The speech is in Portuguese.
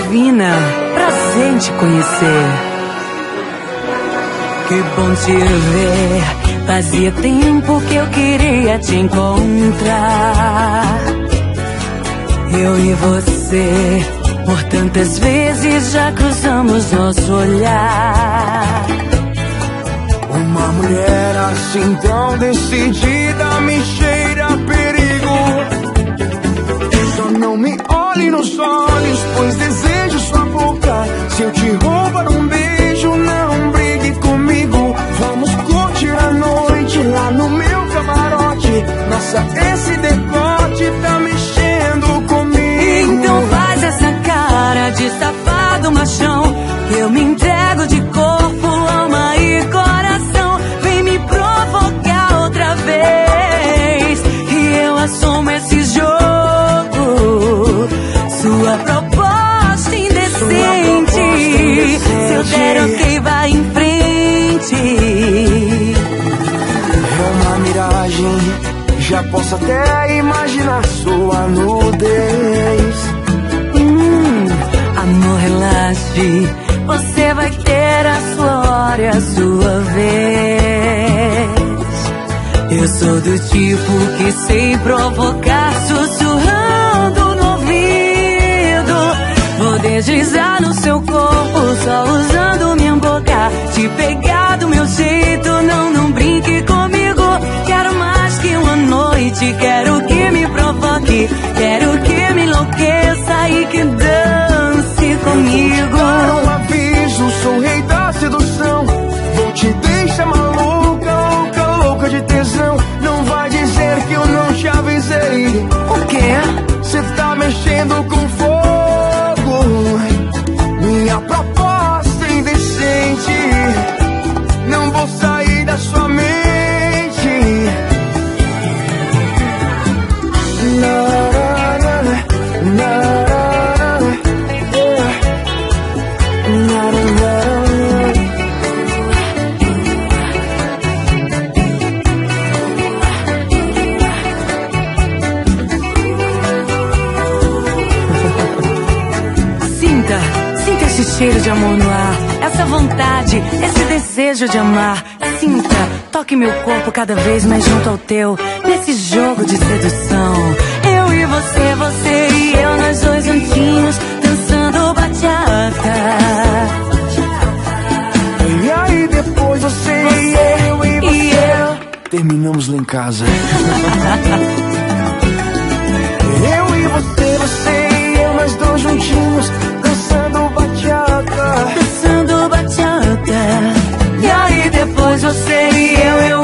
divina, prazer em te conhecer. Que bom te ver, fazia tempo que eu queria te encontrar. Eu e você, por tantas vezes já cruzamos nosso olhar. Uma mulher assim tão decidida me cheira a perigo. Só não me olhe nos olhos, pois desejo sua boca. Se eu te roubar um beijo, não brigue comigo. Vamos curtir a noite lá no meu camarote. Nossa, esse decote tá mexendo comigo. Então faz essa cara de safado machão, que eu me entrego de corpo, alma e coração. Vem me provocar outra vez e eu assumo esse jogo. Sua proposta indecente, se eu der ok, vai em frente. É uma miragem, já posso até imaginar sua nudez. Amor, relaxe, você vai ter a sua hora e a sua vez. Eu sou do tipo que sei provocar, sussurrando no ouvido. Vou deslizar no seu corpo, só usando minha boca. Te pegar do meu jeito, não brinque comigo. Quero mais que uma noite, quero que me provoque. Quero que me enlouqueça e que dance comigo. Um aviso, sou o rei da sedução. Vou te deixar maluca, louca, louca de tesão. Não vai dizer que eu não te avisei. O quê? Cê tá mexendo com fogo. Minha proposta é indecente. Não vou sair da sua mente. Sinta esse cheiro de amor no ar, essa vontade, esse desejo de amar. Sinta, toque meu corpo cada vez mais junto ao teu, nesse jogo de sedução. Eu e você, você e eu, nós dois juntinhos, dançando bachata. E aí depois você e eu e você terminamos lá em casa. Eu e você, você e eu, nós dois juntinhos, dançando bachata. Dançando bachata. E aí depois você e eu